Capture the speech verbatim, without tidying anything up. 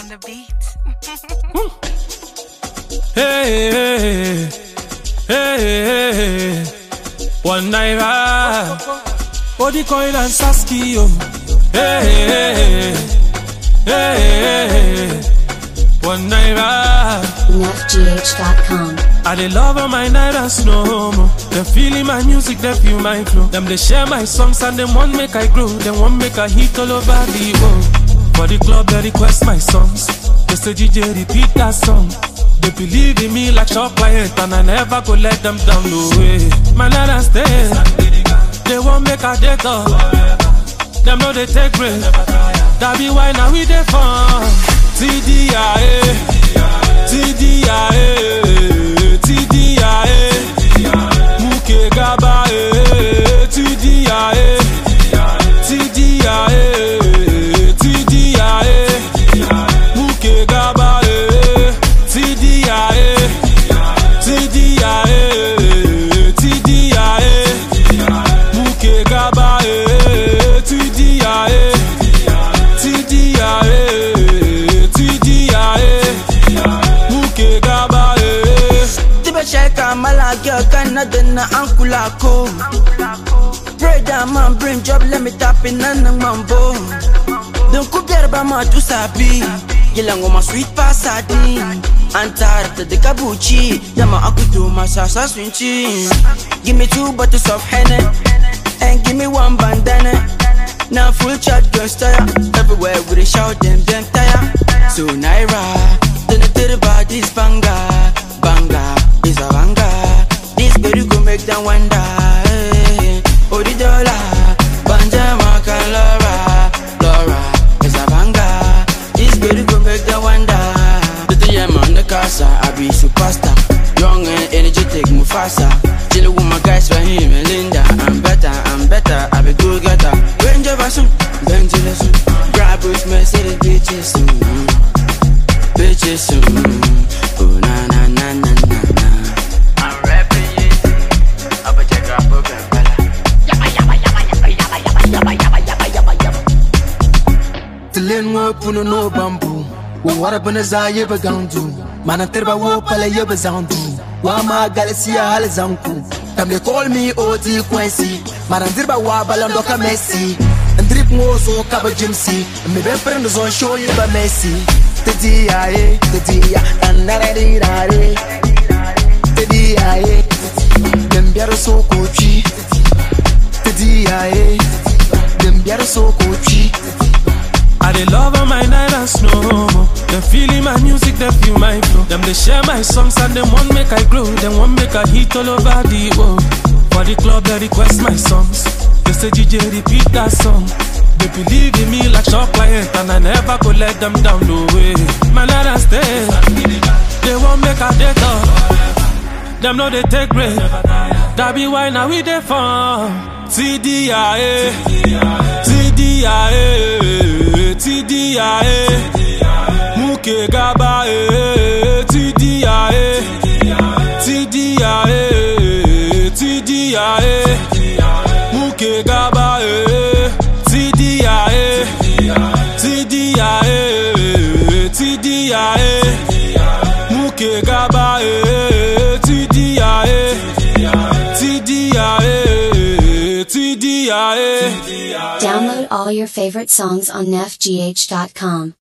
on the beat. Hey, hey, hey, hey, one naira, body coil and Saski, yo. Hey, hey, hey, hey, one naira. Nef G H dot com. I dey love all my nairas no more. Them feeling my music, they feel my flow. Them they share my songs and them want make I grow. Them want make I hit all over the world. For the club they request my songs. They say D J repeat that song. They believe in me like shop client, and I never go let them down, no way. My nairas stay. They want make I dead up. Them know they take break. That be why now we dey fun. T D I A, T D I A, T D I A, Muke Gaba, T D I A, T D I A, T D I A, Muke Gaba, T D I A, T D I A, T D I A, Muke Gaba, T D I A, T D I A. Shaka malaga kana dana ankula ko. Brother man bring job let me tap in nanang mambo. Don't cook yerba ma tu sabi. Gilango ma sweet pasadi. Antar te de kabuchi. Yama akutu ma sasa swinchi. Give me two bottles of Henny and give me one bandana. Now full chat girl style. Everywhere we dey shout them them tire. So naira, then it about this banga, banga. Is a banga. This baby go make them wonder. Hey, oh the dollar, Banja Maka Laura, Laura is a banga. This baby go make them wonder. The three M on the casa, I be superstar. Young and energetic, Mufasa. Chill with my guys for him and Linda. I'm better, I'm better. I be good getter. Range of soon, Benji soon. Grab with Mercedes bitches soon, bitches soon. Oh na na na na na. Tilin puno no bamboo. What up on the Zaya Bagandu? Manaterba wo pala yabazandu. Wama Galacia Halazanku. Come they call me O T Quincy. Marandirba wa balandoka Messi. And drip mo so kaba Jimsy. Me be friend on show you ba Messi. The D I A, the D I A, and Naradi Rari. The D I A, them biara so coachy. The D I A, them biara so coachy. I dey love all my nairas no more. Them feeling my music, they feel my flow. Them they share my songs and them want make I grow. Them want make I hit all over the world. For the club they request my songs. They say D J repeat that song. They believe in me like shop client, and I never go let them down, no way. My nairas stay. They want make I dead up. Them know they take break. That be why now we dey fun. T D I A, T D I A, T D I A, Muke Gaba, T D I A, T D I A, T D I A, Muke Gaba, T D I A, T D I A, T D I A, Muke Gaba, T D I A, T D I A, T D I A. Download all your favorite songs on Nef G H dot com.